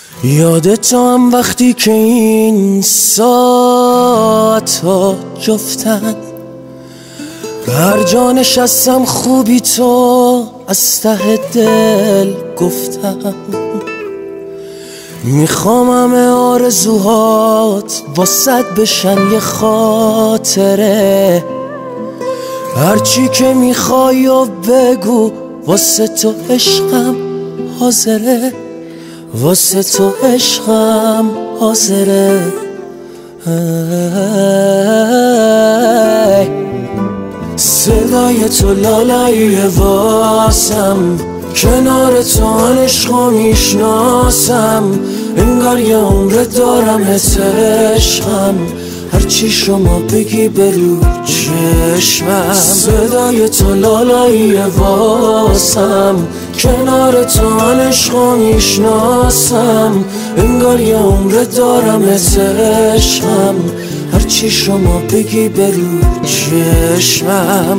یادت هم وقتی که این ساعت ها جفتن، هر جا نشستم خوبی تو از ته دل گفتم. میخوام همه آرزوهات واسد بشن یه خاطره، هرچی که میخوای و بگو، واسه تو عشقم حاضره، واسه تو عشقم حاضره. صدای تو لالایی واسم، کنار تو عشقو میشناسم، انگار یه عمر دارم حس عشقم، هرچی شما بگی برو چشمم. صدای تو لالایی واسم، کنار تو عشقو میشناسم، انگار یه عمر دارم حس عشقم، هرچی شما بگی برو چشمم.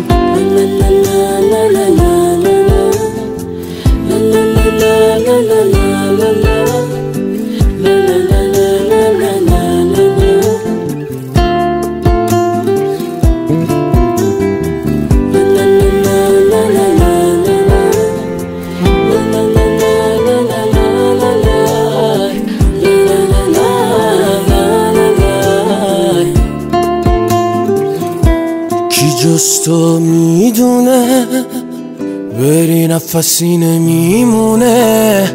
جز تو میدونه بری نفسی نمیمونه،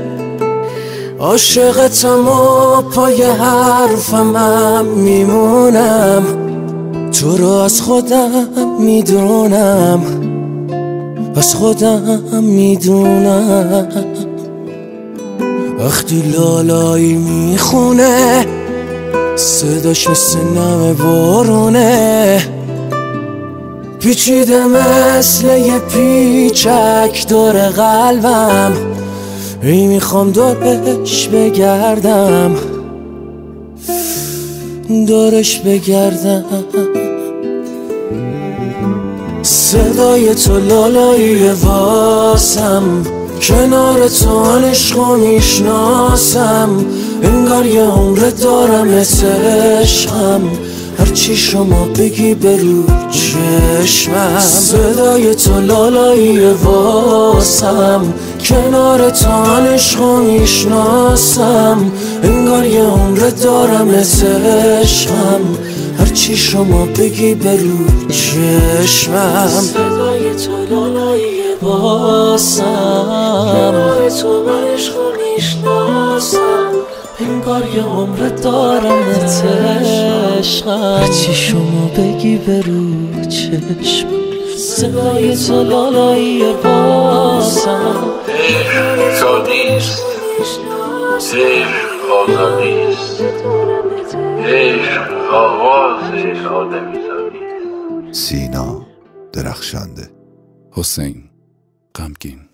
عاشقتم و پای حرفم میمونم، تو رو از خودم میدونم، از خودم میدونم. وقتی لالایی میخونه صداش مثل نم بارونه، پیچیده مثل یه پیچک دور قلبم، ای میخوام دورش بگردم، دورش بگردم. صدای تو لالایی واسم، کنار تو عشقو میشناسم، انگار یه عمر دارم حس عشقم، هرچی شما بگی برو چشمم. صدای تو لالایی واسم، کنار تو عشقو میشناسم، انگار یه عمر دارم حس عشقم، هرچی شما بگی برو چشمم. صدای تو لالایی واسم، کنار تو عشقو میشناسم، انگار یه عمر دارم عشقم، هرچی شما بگی برو چشم. صدای تو لالایی باسم، عشق نیست، عشق آزادیست، عشق آواز آدمیزادیست. سینا درخشنده. حسین غمگین.